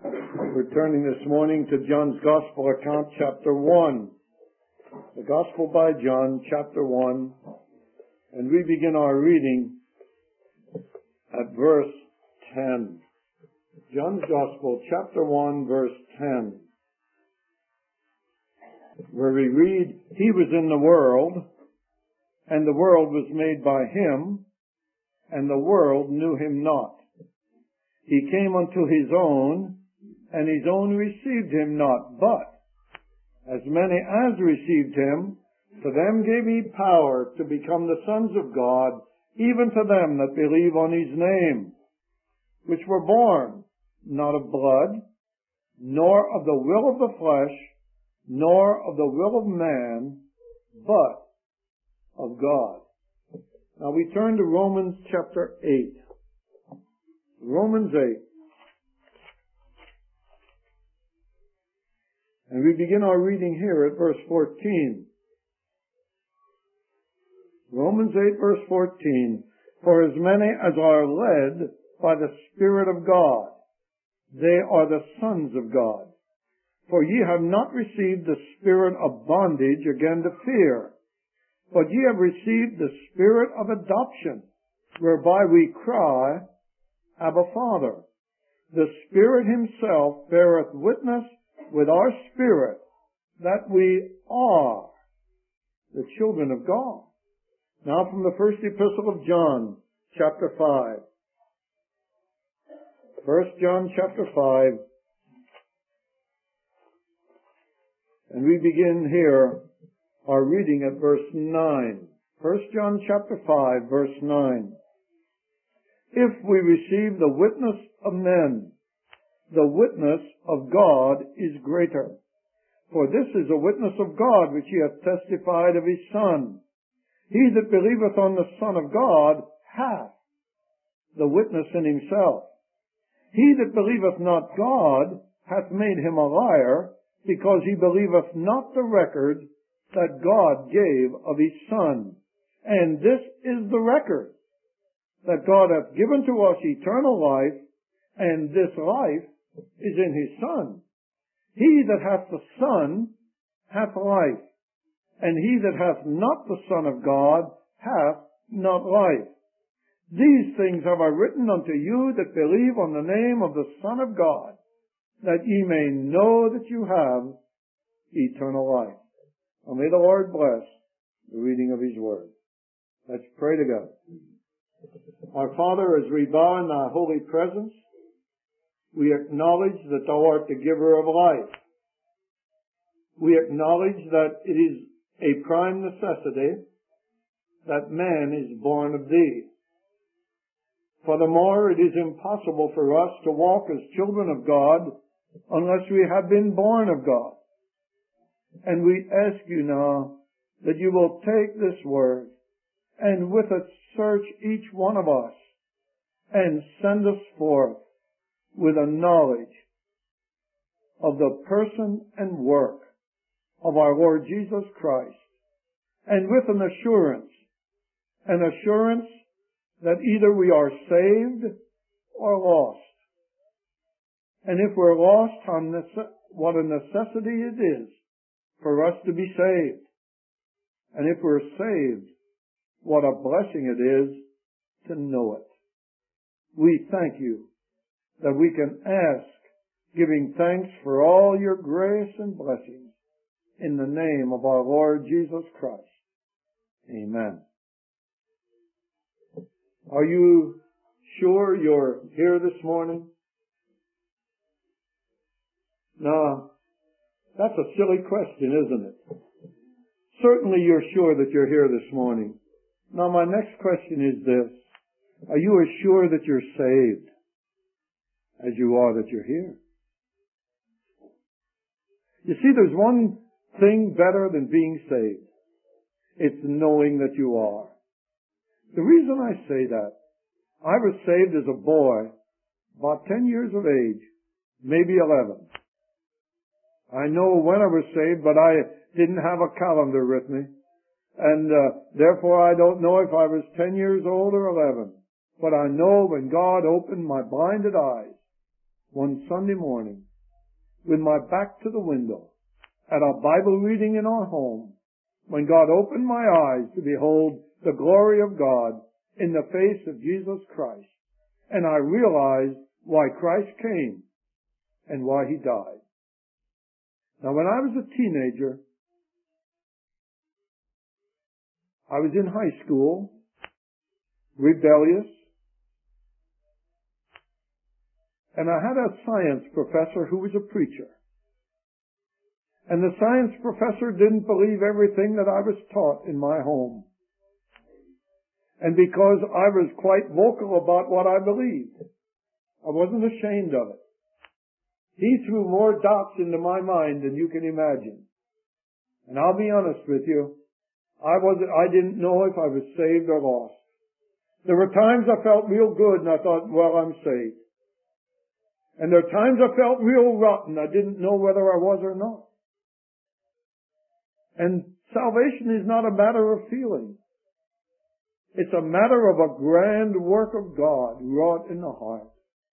We're turning this morning to John's Gospel account, chapter 1. The Gospel by John, chapter 1. And we begin our reading at verse 10. John's Gospel, chapter 1, verse 10. Where we read, "He was in the world, and the world was made by him, and the world knew him not. He came unto his own, and his own received him not. But as many as received him, to them gave he power to become the sons of God, even to them that believe on his name, which were born not of blood, nor of the will of the flesh, nor of the will of man, but of God." Now we turn to Romans chapter 8. Romans 8. And we begin our reading here at verse 14. Romans 8, verse 14. "For as many as are led by the Spirit of God, they are the sons of God. For ye have not received the spirit of bondage again to fear, but ye have received the Spirit of adoption, whereby we cry, Abba, Father. The Spirit himself beareth witness with our spirit that we are the children of God." Now from the first epistle of John, chapter 5. 1 John chapter 5. And we begin here our reading at verse 9. 1 John chapter 5, verse 9. "If we receive the witness of men, the witness of God is greater. For this is a witness of God which he hath testified of his Son. He that believeth on the Son of God hath the witness in himself. He that believeth not God hath made him a liar, because he believeth not the record that God gave of his Son. And this is the record, that God hath given to us eternal life, and this life is in his Son. He that hath the Son hath life, and he that hath not the Son of God hath not life. These things have I written unto you that believe on the name of the Son of God, that ye may know that you have eternal life." And may the Lord bless the reading of his word. Let's pray to God. Our Father, as we bow in thy holy presence, we acknowledge that thou art the giver of life. We acknowledge that it is a prime necessity that man is born of thee. Furthermore, it is impossible for us to walk as children of God unless we have been born of God. And we ask you now that you will take this word and with it search each one of us and send us forth with a knowledge of the person and work of our Lord Jesus Christ, and with an assurance that either we are saved or lost. And if we're lost, what a necessity it is for us to be saved. And if we're saved, what a blessing it is to know it. We thank you that we can ask, giving thanks for all your grace and blessings, in the name of our Lord Jesus Christ. Amen. Are you sure you're here this morning? Now, that's a silly question, isn't it? Certainly you're sure that you're here this morning. Now my next question is this: are you as sure that you're saved as you are that you're here? You see, there's one thing better than being saved. It's knowing that you are. The reason I say that, I was saved as a boy, about 10 years of age, maybe 11. I know when I was saved, but I didn't have a calendar with me. And therefore I don't know if I was 10 years old or 11. But I know when God opened my blinded eyes, one Sunday morning, with my back to the window, at our Bible reading in our home, when God opened my eyes to behold the glory of God in the face of Jesus Christ, and I realized why Christ came and why He died. Now, when I was a teenager, I was in high school, rebellious, and I had a science professor who was a preacher. And the science professor didn't believe everything that I was taught in my home. And because I was quite vocal about what I believed, I wasn't ashamed of it. He threw more dots into my mind than you can imagine. And I'll be honest with you, I didn't know if I was saved or lost. There were times I felt real good and I thought, well, I'm saved. And there were times I felt real rotten. I didn't know whether I was or not. And salvation is not a matter of feeling. It's a matter of a grand work of God wrought in the heart.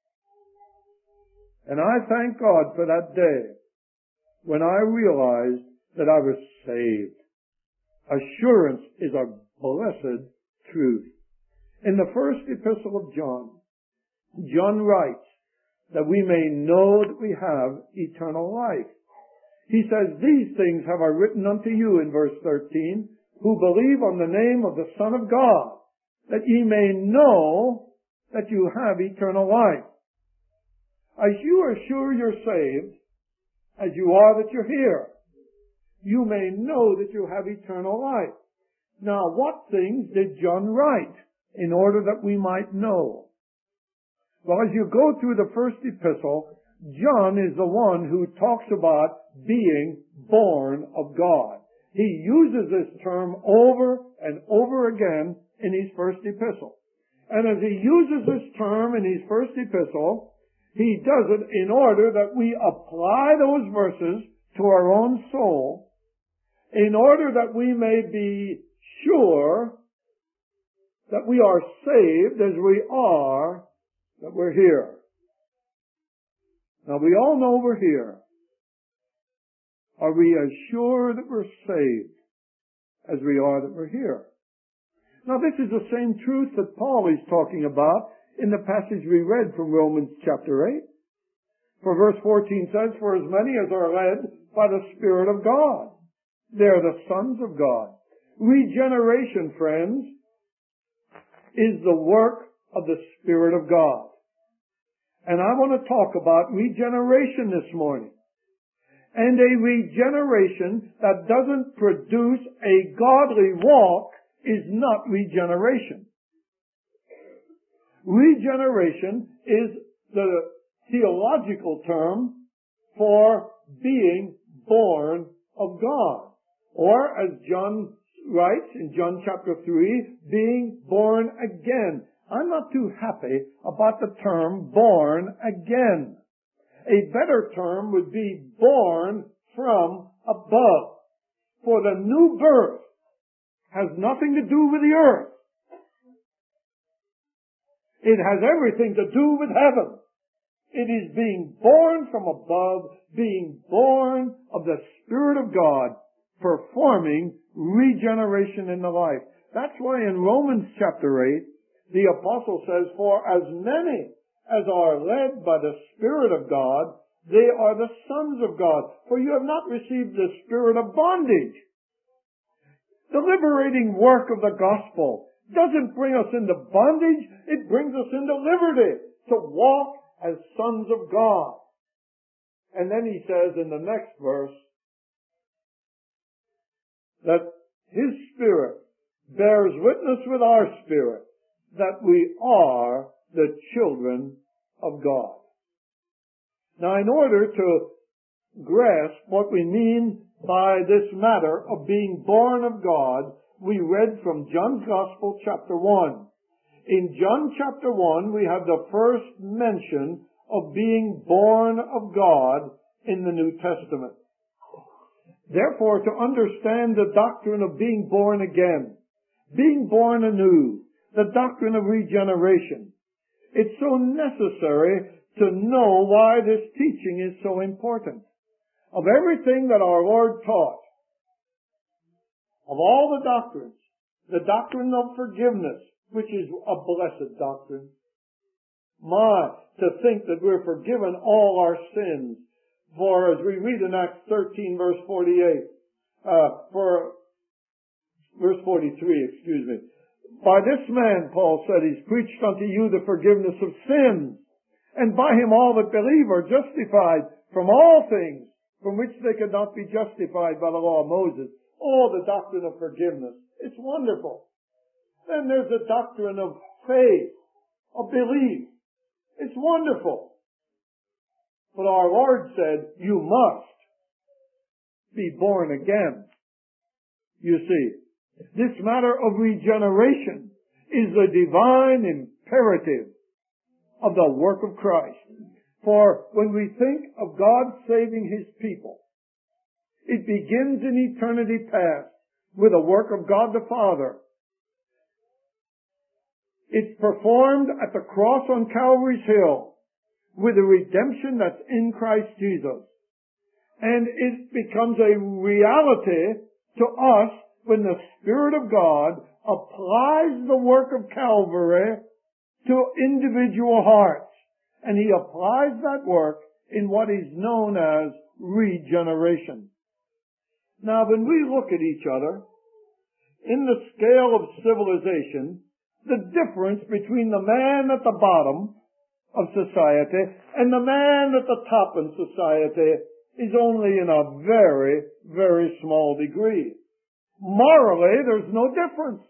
And I thank God for that day when I realized that I was saved. Assurance is a blessed truth. In the first epistle of John, John writes that we may know that we have eternal life. He says, "These things have I written unto you," in verse 13, "who believe on the name of the Son of God, that ye may know that you have eternal life." As you are sure you're saved, as you are that you're here, you may know that you have eternal life. Now, what things did John write in order that we might know? Well, as you go through the first epistle, John is the one who talks about being born of God. He uses this term over and over again in his first epistle. And as he uses this term in his first epistle, he does it in order that we apply those verses to our own soul, in order that we may be sure that we are saved as we are, that we're here. Now, we all know we're here. Are we as sure that we're saved as we are that we're here? Now, this is the same truth that Paul is talking about in the passage we read from Romans chapter 8. For verse 14 says, "For as many as are led by the Spirit of God, they are the sons of God." Regeneration, friends, is the work of the Spirit of God. And I want to talk about regeneration this morning. And a regeneration that doesn't produce a godly walk is not regeneration. Regeneration is the theological term for being born of God. Or, as John writes in John chapter 3, being born again. I'm not too happy about the term born again. A better term would be born from above. For the new birth has nothing to do with the earth. It has everything to do with heaven. It is being born from above, being born of the Spirit of God, performing regeneration in the life. That's why in Romans chapter 8, the apostle says, "For as many as are led by the Spirit of God, they are the sons of God. For you have not received the spirit of bondage." The liberating work of the gospel doesn't bring us into bondage, it brings us into liberty, to walk as sons of God. And then he says in the next verse that His Spirit bears witness with our spirit that we are the children of God. Now, in order to grasp what we mean by this matter of being born of God, we read from John's Gospel, chapter 1. In John chapter 1, we have the first mention of being born of God in the New Testament. Therefore, to understand the doctrine of being born again, being born anew, the doctrine of regeneration, it's so necessary to know why this teaching is so important. Of everything that our Lord taught, of all the doctrines, the doctrine of forgiveness, which is a blessed doctrine. To think that we're forgiven all our sins. For as we read in Acts 13 verse 48, verse 43, by this man, Paul said, he's preached unto you the forgiveness of sins, and by him all that believe are justified from all things from which they could not be justified by the law of Moses. Oh, the doctrine of forgiveness. It's wonderful. Then there's the doctrine of faith, of belief. It's wonderful. But our Lord said, you must be born again. You see, this matter of regeneration is the divine imperative of the work of Christ. For when we think of God saving His people, it begins in eternity past with the work of God the Father. It's performed at the cross on Calvary's Hill with the redemption that's in Christ Jesus. And it becomes a reality to us when the Spirit of God applies the work of Calvary to individual hearts. And He applies that work in what is known as regeneration. Now, when we look at each other, in the scale of civilization, the difference between the man at the bottom of society and the man at the top in society is only in a very, very small degree. Morally, there's no difference.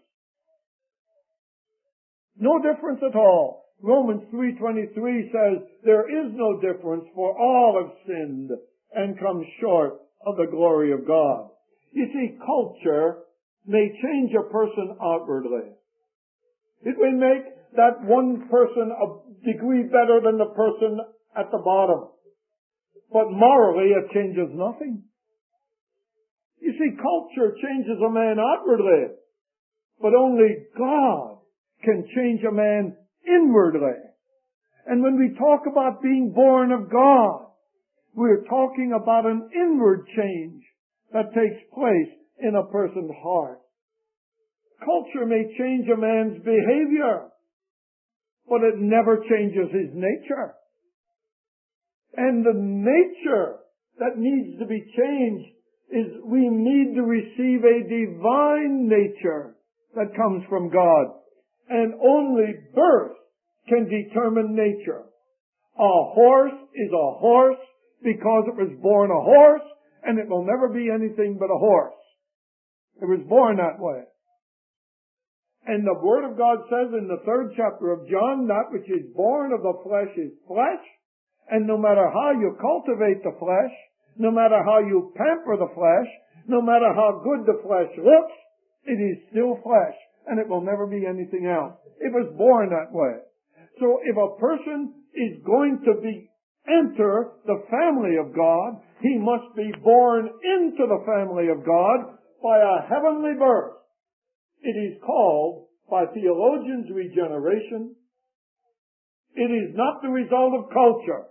No difference at all. Romans 3:23 says, there is no difference, for all have sinned and come short of the glory of God. You see, culture may change a person outwardly. It may make that one person a degree better than the person at the bottom. But morally, it changes nothing. You see, culture changes a man outwardly, but only God can change a man inwardly. And when we talk about being born of God, we're talking about an inward change that takes place in a person's heart. Culture may change a man's behavior, but it never changes his nature. And the nature that needs to be changed is we need to receive a divine nature that comes from God. And only birth can determine nature. A horse is a horse because it was born a horse, and it will never be anything but a horse. It was born that way. And the Word of God says in the 3rd chapter of John, that which is born of the flesh is flesh, and no matter how you cultivate the flesh, no matter how you pamper the flesh, no matter how good the flesh looks, it is still flesh, and it will never be anything else. It was born that way. So if a person is going to enter the family of God, he must be born into the family of God by a heavenly birth. It is called, by theologians, regeneration. It is not the result of culture.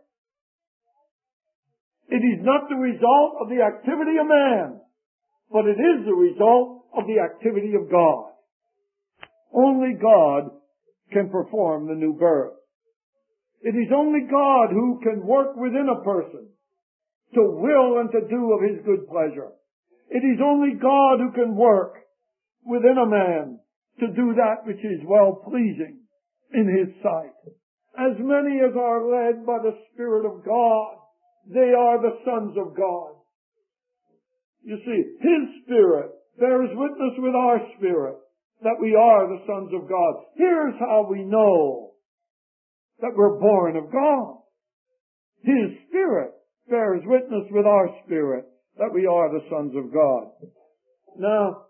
It is not the result of the activity of man, but it is the result of the activity of God. Only God can perform the new birth. It is only God who can work within a person to will and to do of His good pleasure. It is only God who can work within a man to do that which is well-pleasing in His sight. As many as are led by the Spirit of God, they are the sons of God. You see, His Spirit bears witness with our spirit that we are the sons of God. Here's how we know that we're born of God. His Spirit bears witness with our spirit that we are the sons of God. Now,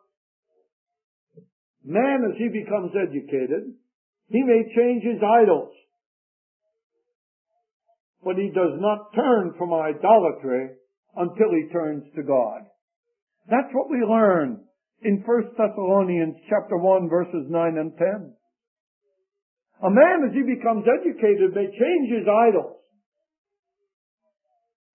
man, as he becomes educated, he may change his idols, but he does not turn from idolatry until he turns to God. That's what we learn in 1 Thessalonians chapter 1 verses 9 and 10. A man, as he becomes educated, may change his idols,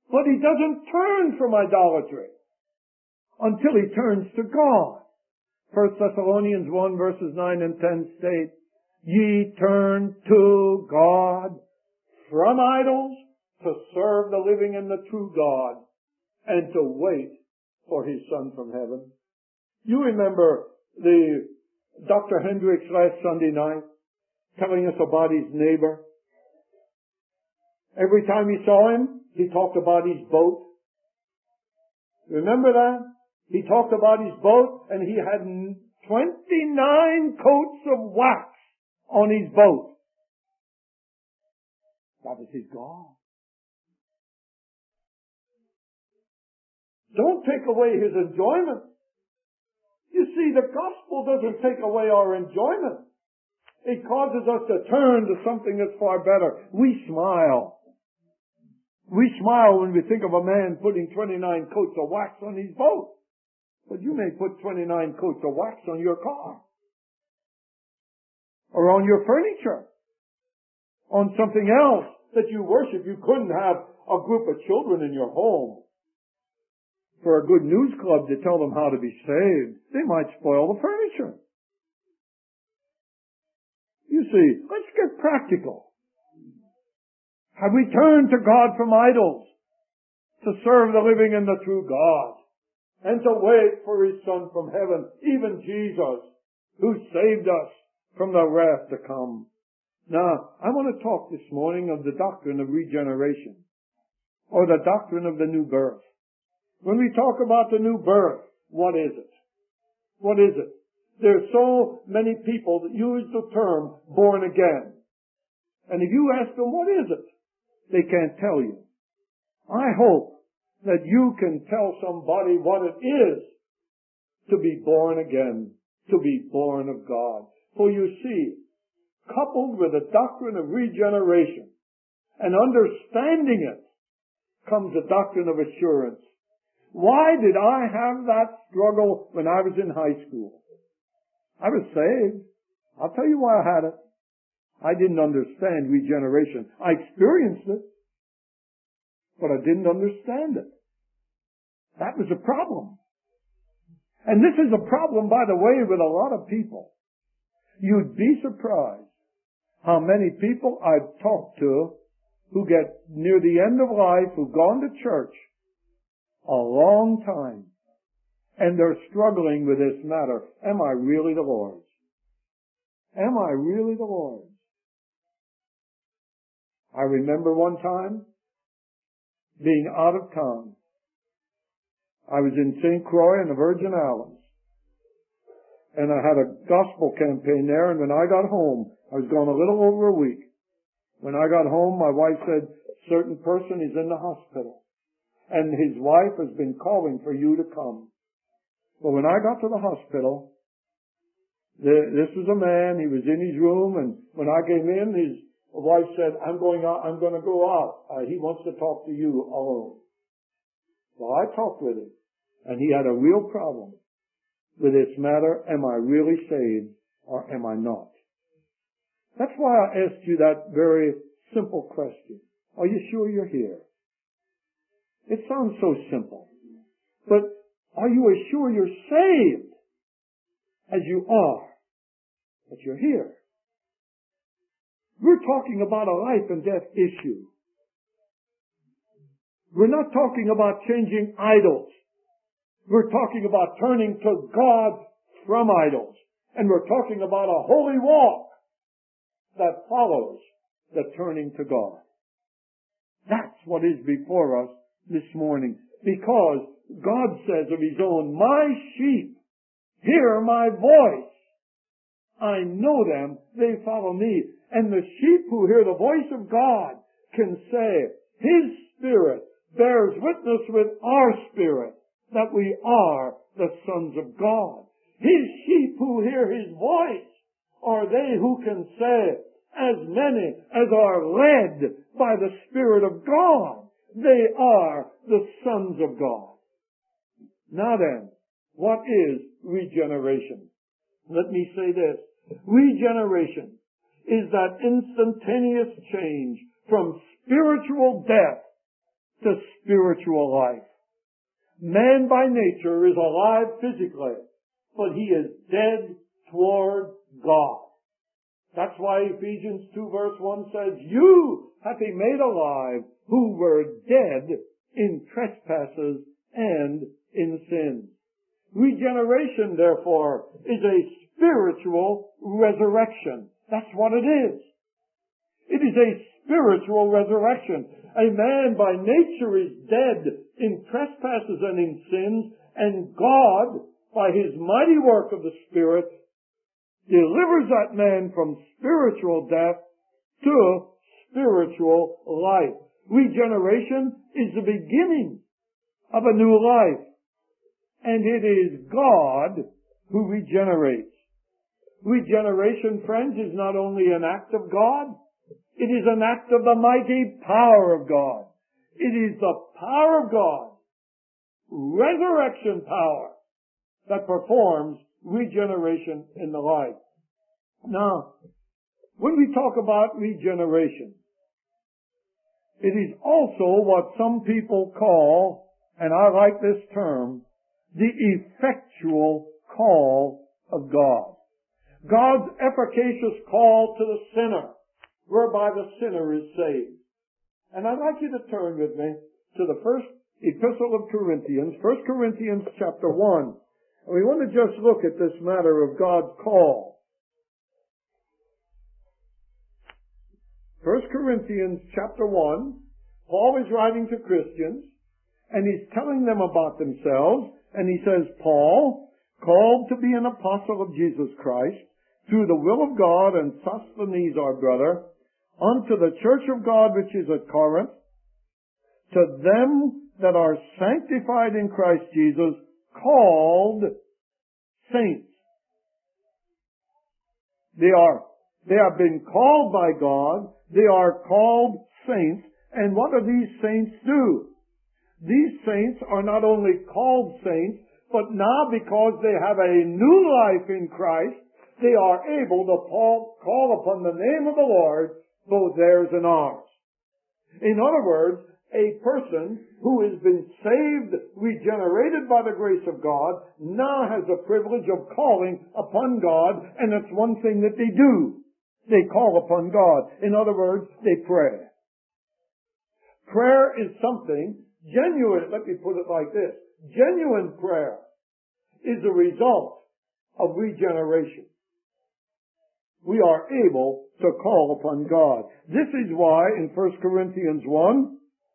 But he doesn't turn from idolatry until he turns to God. 1 Thessalonians 1 verses 9 and 10 state, ye turn to God from idols to serve the living and the true God and to wait for his Son from heaven. You remember the Dr. Hendricks last Sunday night telling us about his neighbor. Every time he saw him, he talked about his boat. Remember that? He talked about his boat, and he had 29 coats of wax on his boat. That was his God. Don't take away his enjoyment. You see, the gospel doesn't take away our enjoyment. It causes us to turn to something that's far better. We smile. We smile when we think of a man putting 29 coats of wax on his boat. But you may put 29 coats of wax on your car. Or on your furniture. On something else that you worship. You couldn't have a group of children in your home for a good news club to tell them how to be saved. They might spoil the furniture. You see, let's get practical. Have we turned to God from idols to serve the living and the true God and to wait for his Son from heaven, even Jesus, who saved us from the wrath to come? Now, I want to talk this morning of the doctrine of regeneration, or the doctrine of the new birth. When we talk about the new birth, what is it? What is it? There's so many people that use the term born again. And if you ask them, what is it? They can't tell you. I hope that you can tell somebody what it is to be born again, to be born of God. For you see, coupled with the doctrine of regeneration and understanding it comes a doctrine of assurance. Why did I have that struggle when I was in high school? I was saved. I'll tell you why I had it. I didn't understand regeneration. I experienced it, but I didn't understand it. That was a problem. And this is a problem, by the way, with a lot of people. You'd be surprised how many people I've talked to who get near the end of life, who've gone to church a long time, and they're struggling with this matter. Am I really the Lord's? Am I really the Lord's? I remember one time being out of town. I was in St. Croix in the Virgin Islands, and I had a gospel campaign there, and when I got home, I was gone a little over a week. When I got home, my wife said, a certain person is in the hospital, and his wife has been calling for you to come. Well, when I got to the hospital, this was a man, he was in his room, and when I came in, his wife said, I'm going to go out. He wants to talk to you alone. Well, I talked with him, and he had a real problem with this matter. Am I really saved, or am I not? That's why I asked you that very simple question. Are you sure you're here? It sounds so simple. But are you as sure you're saved as you are that you're here? We're talking about a life and death issue. We're not talking about changing idols. We're talking about turning to God from idols. And we're talking about a holy walk that follows the turning to God. That's what is before us this morning. Because God says of his own, my sheep hear my voice. I know them, they follow me. And the sheep who hear the voice of God can say, his Spirit bears witness with our spirit that we are the sons of God. His sheep who hear his voice are they who can say, as many as are led by the Spirit of God, they are the sons of God. Now then, what is regeneration? Let me say this. Regeneration is that instantaneous change from spiritual death to spiritual life. Man by nature is alive physically, but he is dead toward God. That's why Ephesians 2 verse 1 says, "You hath he made alive who were dead in trespasses and in sins." Regeneration, therefore, is a spiritual resurrection. That's what it is. It is a spiritual resurrection. A man by nature is dead in trespasses and in sins, and God, by his mighty work of the Spirit, delivers that man from spiritual death to spiritual life. Regeneration is the beginning of a new life. And it is God who regenerates. Regeneration, friends, is not only an act of God, it is an act of the mighty power of God. It is the power of God, resurrection power, that performs regeneration in the life. Now, when we talk about regeneration, it is also what some people call, and I like this term, the effectual call of God. God's efficacious call to the sinner, whereby the sinner is saved. And I'd like you to turn with me to the first epistle of Corinthians, 1 Corinthians chapter 1. And we want to just look at this matter of God's call. 1 Corinthians chapter 1, Paul is writing to Christians, and he's telling them about themselves, and he says, "Paul, called to be an apostle of Jesus Christ, through the will of God, and Sosthenes our brother, unto the church of God which is at Corinth, to them that are sanctified in Christ Jesus, called saints." They have been called by God. They are called saints. And what do these saints do? These saints are not only called saints, but now because they have a new life in Christ, they are able to call upon the name of the Lord, both theirs and ours. In other words, a person who has been saved, regenerated by the grace of God, now has the privilege of calling upon God, and it's one thing that they do. They call upon God. In other words, they pray. Prayer is something genuine. Let me put it like this. Genuine prayer is a result of regeneration. We are able to call upon God. This is why in 1 Corinthians 1,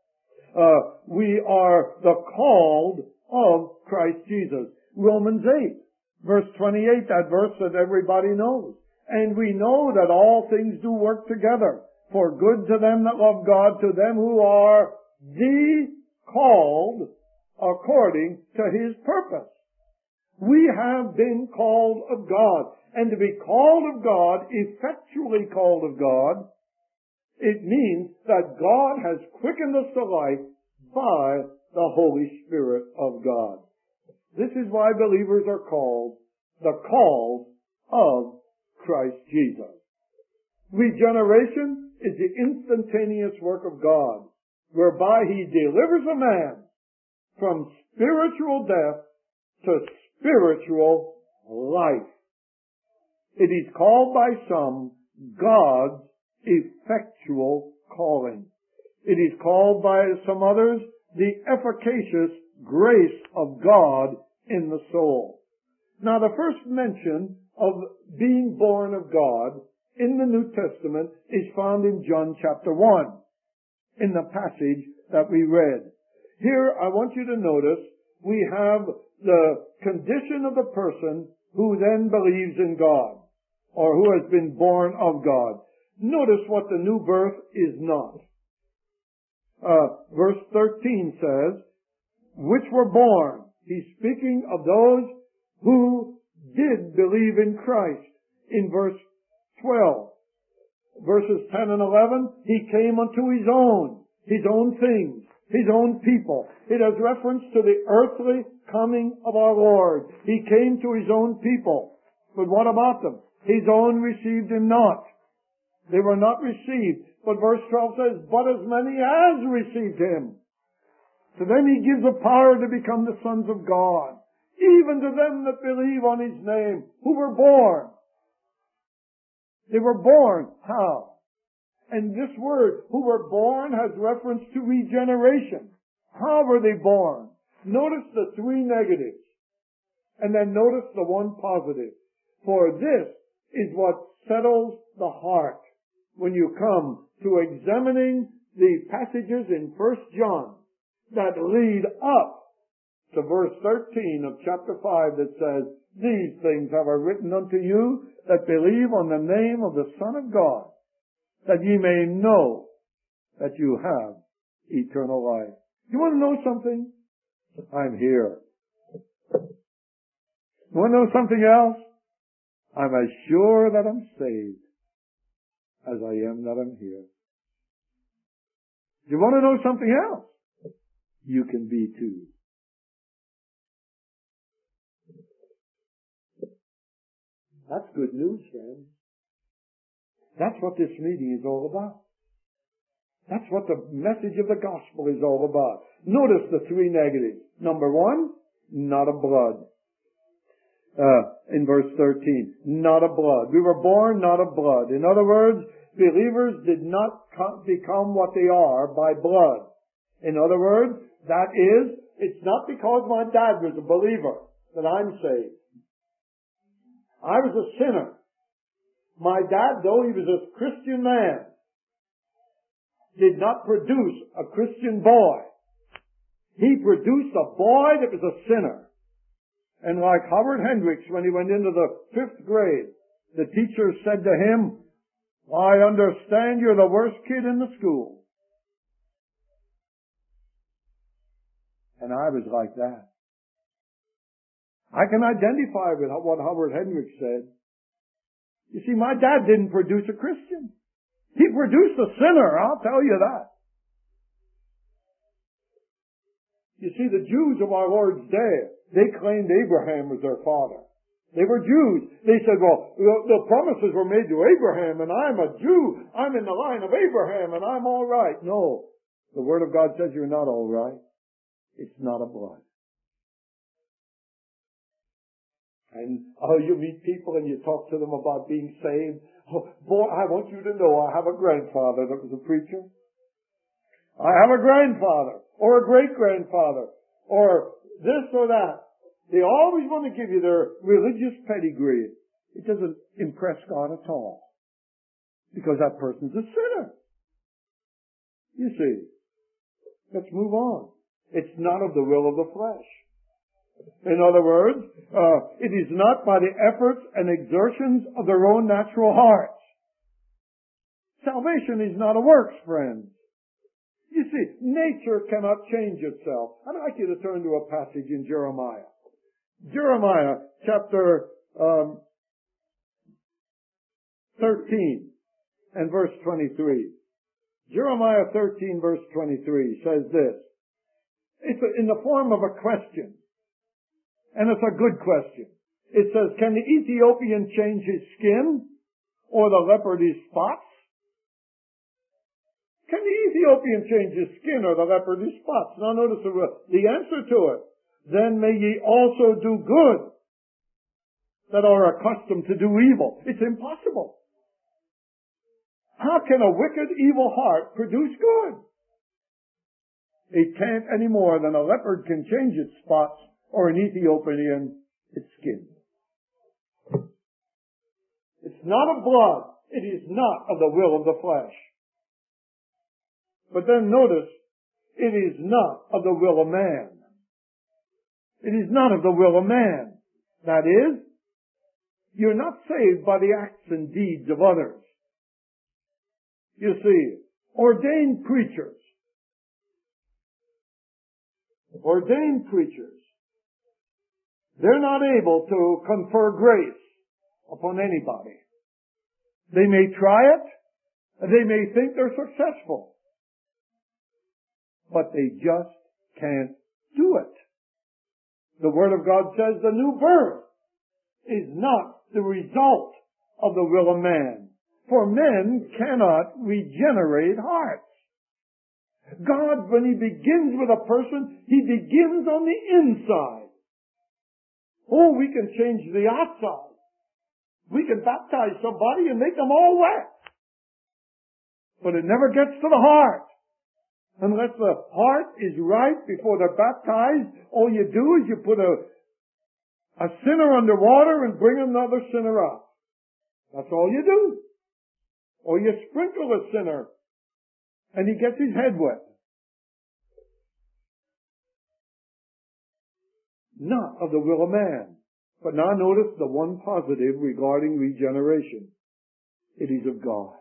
we are the called of Christ Jesus. Romans 8, verse 28, that verse that everybody knows. "And we know that all things do work together for good to them that love God, to them who are the called according to his purpose." We have been called of God. And to be called of God, effectually called of God, it means that God has quickened us to life by the Holy Spirit of God. This is why believers are called the called of Christ Jesus. Regeneration is the instantaneous work of God, whereby he delivers a man from spiritual death to spiritual life. It is called by some God's effectual calling. It is called by some others the efficacious grace of God in the soul. Now, the first mention of being born of God in the New Testament is found in John chapter 1, in the passage that we read. Here, I want you to notice, we have the condition of the person who then believes in God, or who has been born of God. Notice what the new birth is not. Verse 13 says, which were born. He's speaking of those who did believe in Christ. In verse 12, verses 10 and 11, he came unto his own things, his own people. It has reference to the earthly coming of our Lord. He came to his own people. But what about them? His own received him not. They were not received. But verse 12 says, but as many as received him, To them he gives a power to become the sons of God, even to them that believe on his name, who were born. They were born. How? And this word, who were born, has reference to regeneration. How were they born? Notice the three negatives. And then notice the one positive. For this is what settles the heart when you come to examining the passages in 1 John that lead up to verse 13 of chapter 5 that says, "These things have I written unto you that believe on the name of the Son of God, that ye may know that you have eternal life." You want to know something? I'm here. You want to know something else? I'm as sure that I'm saved as I am that I'm here. You want to know something else? You can be too. That's good news, friends. That's what this meeting is all about. That's what the message of the gospel is all about. Notice the three negatives. Number one, not of blood. In verse 13, not of blood. We were born not of blood. In other words, believers did not become what they are by blood. In other words, that is, it's not because my dad was a believer that I'm saved. I was a sinner. My dad, though he was a Christian man, did not produce a Christian boy. He produced a boy that was a sinner. And like Howard Hendricks, when he went into the 5th grade, the teacher said to him, "I understand you're the worst kid in the school." And I was like that. I can identify with what Howard Hendricks said. You see, my dad didn't produce a Christian. He produced a sinner, I'll tell you that. You see, the Jews of our Lord's day, they claimed Abraham was their father. They were Jews. They said, well, the promises were made to Abraham, and I'm a Jew. I'm in the line of Abraham, and I'm all right. No. The Word of God says you're not all right. It's not a blood. And, you meet people and you talk to them about being saved. Oh, boy, I want you to know I have a grandfather that was a preacher. I have a grandfather, or a great-grandfather, or this or that. They always want to give you their religious pedigree. It doesn't impress God at all. Because that person's a sinner. You see. Let's move on. It's not of the will of the flesh. In other words, it is not by the efforts and exertions of their own natural hearts. Salvation is not a works, friends. You see, nature cannot change itself. I'd like you to turn to a passage in Jeremiah. Jeremiah chapter 13 and verse 23. Jeremiah 13 verse 23 says this. It's in the form of a question. And it's a good question. It says, can the Ethiopian change his skin or the leopard his spots? Can the Ethiopian change his skin or the leopard his spots? Now notice the answer to it. Then may ye also do good that are accustomed to do evil. It's impossible. How can a wicked, evil heart produce good? It can't any more than a leopard can change its spots or an Ethiopian its skin. It's not of blood. It is not of the will of the flesh. But then notice, it is not of the will of man. It is not of the will of man. That is, you're not saved by the acts and deeds of others. You see, ordained preachers, they're not able to confer grace upon anybody. They may try it, and they may think they're successful, but they just can't do it. The Word of God says the new birth is not the result of the will of man, for men cannot regenerate hearts. God, when He begins with a person, He begins on the inside. Oh, we can change the outside. We can baptize somebody and make them all wet. But it never gets to the heart. Unless the heart is right before they're baptized, all you do is you put a sinner under water and bring another sinner up. That's all you do. Or you sprinkle a sinner and he gets his head wet. Not of the will of man. But now notice the one positive regarding regeneration. It is of God.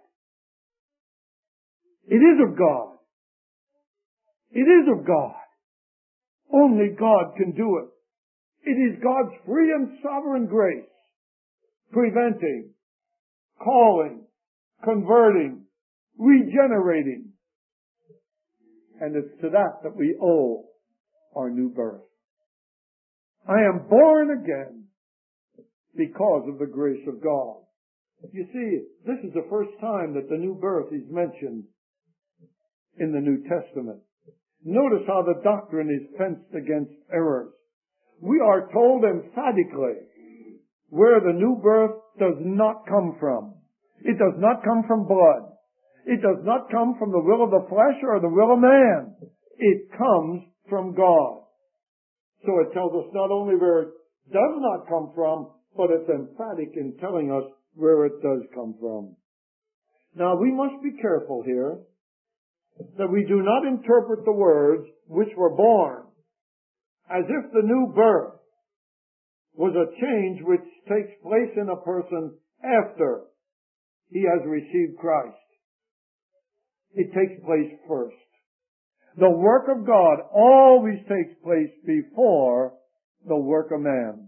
It is of God. It is of God. Only God can do it. It is God's free and sovereign grace, preventing, calling, converting, regenerating. And it's to that we owe our new birth. I am born again because of the grace of God. You see, this is the first time that the new birth is mentioned in the New Testament. Notice how the doctrine is fenced against errors. We are told emphatically where the new birth does not come from. It does not come from blood. It does not come from the will of the flesh or the will of man. It comes from God. So it tells us not only where it does not come from, but it's emphatic in telling us where it does come from. Now we must be careful here that we do not interpret the words which were born as if the new birth was a change which takes place in a person after he has received Christ. It takes place first. The work of God always takes place before the work of man.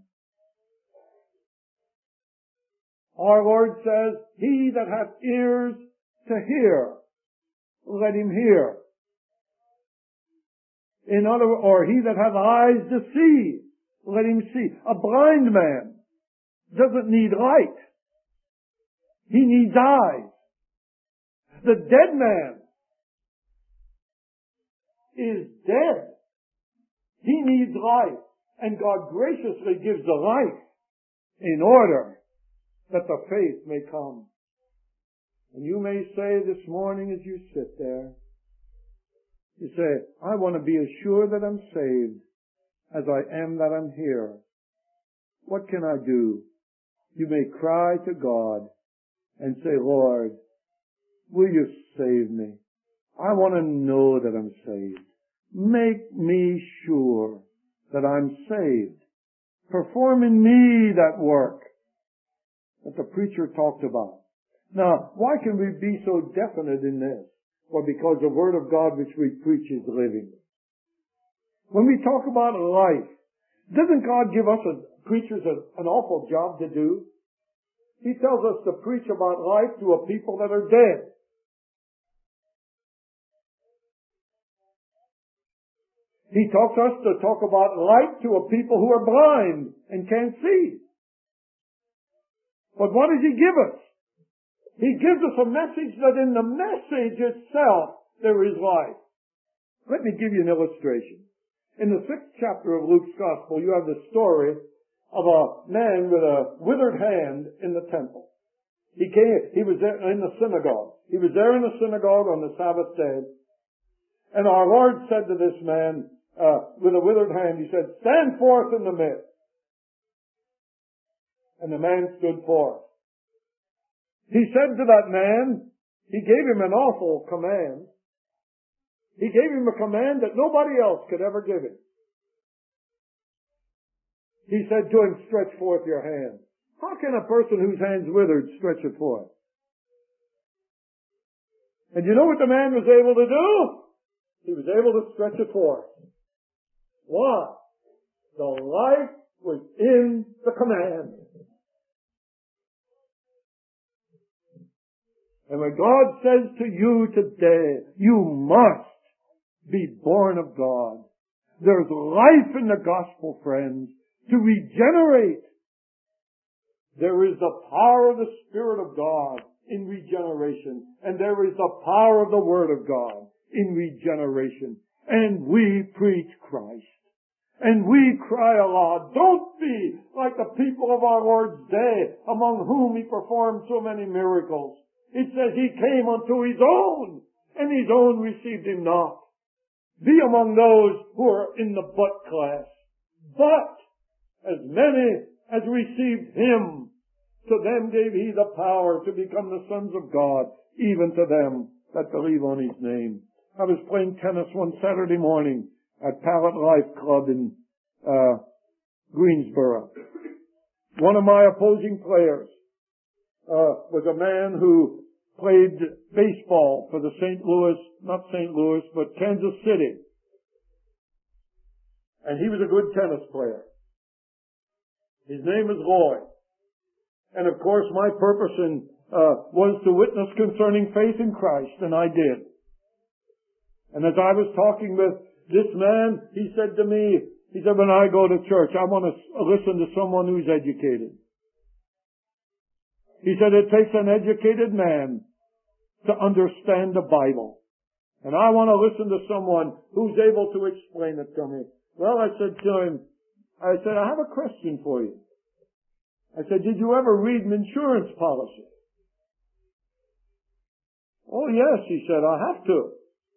Our Lord says, "He that hath ears to hear, let him hear." Or he that hath eyes to see, let him see. A blind man doesn't need light. He needs eyes. The dead man is dead. He needs life. And God graciously gives the life in order that the faith may come. And you may say this morning as you sit there, you say, "I want to be as sure that I'm saved as I am that I'm here. What can I do?" You may cry to God and say, "Lord, will you save me? I want to know that I'm saved. Make me sure that I'm saved. Perform in me that work that the preacher talked about." Now, why can we be so definite in this? Well, because the Word of God which we preach is living. When we talk about life, doesn't God give us preachers an awful job to do? He tells us to preach about life to a people that are dead. He talks us to talk about light to a people who are blind and can't see. But what does He give us? He gives us a message that in the message itself there is life. Let me give you an illustration. In the 6th chapter of Luke's Gospel, you have the story of a man with a withered hand in the temple. He was there in the synagogue. He was there in the synagogue on the Sabbath day. And our Lord said to this man with a withered hand, He said, "Stand forth in the midst." And the man stood forth. He said to that man, He gave him an awful command. He gave him a command that nobody else could ever give him. He said to him, "Stretch forth your hand." How can a person whose hand's withered stretch it forth? And you know what the man was able to do? He was able to stretch it forth. Why? The life was in the command. And when God says to you today, you must be born of God. There's life in the gospel, friends, to regenerate. There is the power of the Spirit of God in regeneration, and there is the power of the Word of God in regeneration. And we preach Christ. And we cry aloud, don't be like the people of our Lord's day, among whom He performed so many miracles. It says He came unto His own, and His own received Him not. Be among those who are in the but class. But as many as received Him, to them gave He the power to become the sons of God, even to them that believe on His name. I was playing tennis one Saturday morning at Pallet Life Club in Greensboro. One of my opposing players was a man who played baseball for the not St. Louis, but Kansas City. And he was a good tennis player. His name is Lloyd. And of course my purpose was to witness concerning faith in Christ, and I did. And as I was talking with this man, he said to me, when I go to church, I want to listen to someone who's educated. He said, it takes an educated man to understand the Bible. And I want to listen to someone who's able to explain it to me. Well, I said to him, I have a question for you. I said, did you ever read an insurance policy? Oh, yes, he said, I have to.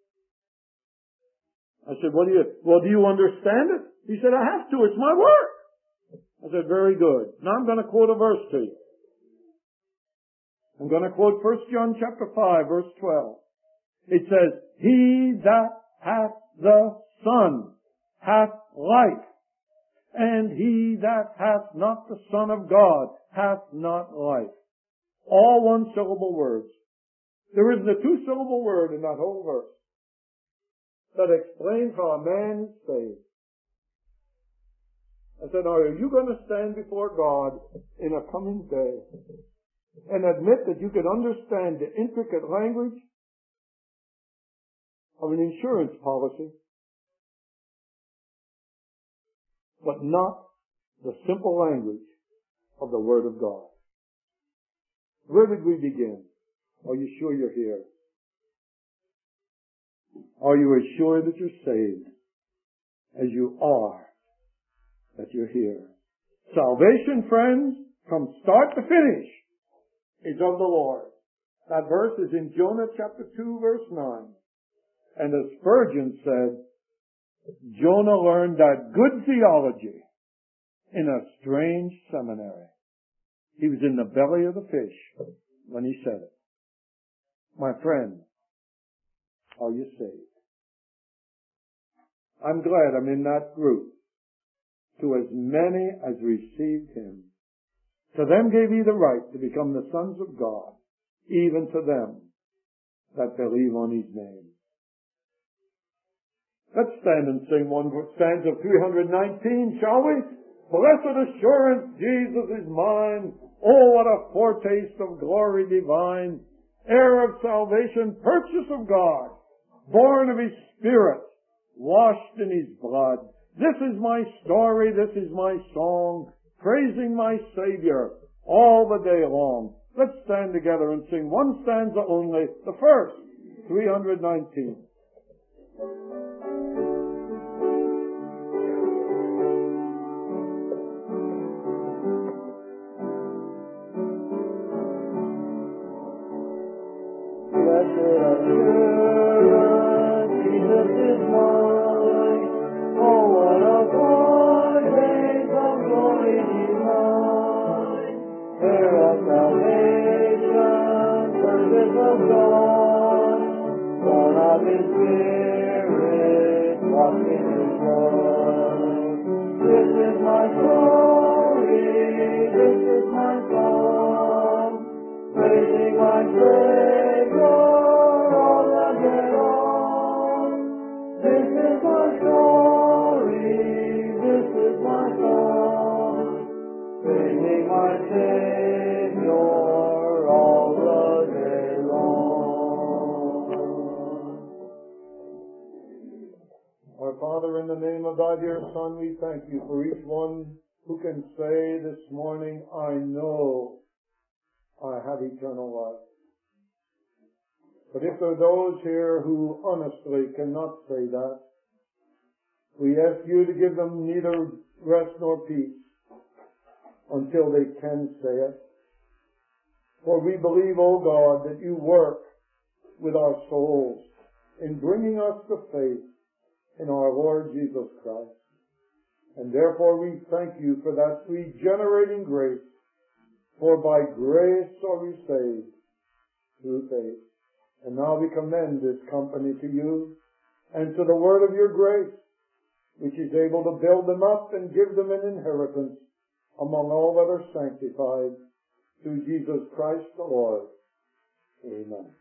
I said, do you understand it? He said, I have to. It's my work. I said, very good. Now I'm going to quote a verse to you. I'm going to quote 1 John chapter 5, verse 12. It says, he that hath the Son hath life, and he that hath not the Son of God hath not life. All one-syllable words. There isn't a two-syllable word in that whole verse that explains how a man is saved. I said, now, are you going to stand before God in a coming day and admit that you can understand the intricate language of an insurance policy, but not the simple language of the Word of God? Where did we begin? Are you sure you're here? Are you as sure that you're saved as you are that you're here? Salvation, friends, from start to finish, is of the Lord. That verse is in Jonah chapter 2, verse 9. And as Spurgeon said, Jonah learned that good theology in a strange seminary. He was in the belly of the fish when he said it. My friend, are you saved? I'm glad I'm in that group. To as many as received Him, to them gave He the right to become the sons of God, even to them that believe on His name. Let's stand and sing one stanza of 319, shall we? Blessed assurance, Jesus is mine. Oh, what a foretaste of glory divine. Heir of salvation, purchase of God, born of His Spirit, washed in His blood. This is my story, this is my song, praising my Savior all the day long. Let's stand together and sing one stanza only, the first, 319. Father, in the name of Thy dear Son, we thank You for each one who can say this morning, I know I have eternal life. But if there are those here who honestly cannot say that, we ask you to give them neither rest nor peace until they can say it. For we believe, O God, that you work with our souls in bringing us to faith in our Lord Jesus Christ. And therefore we thank you for that regenerating grace. For by grace are we saved through faith. And now we commend this company to you and to the word of your grace, which is able to build them up and give them an inheritance among all that are sanctified, through Jesus Christ the Lord. Amen.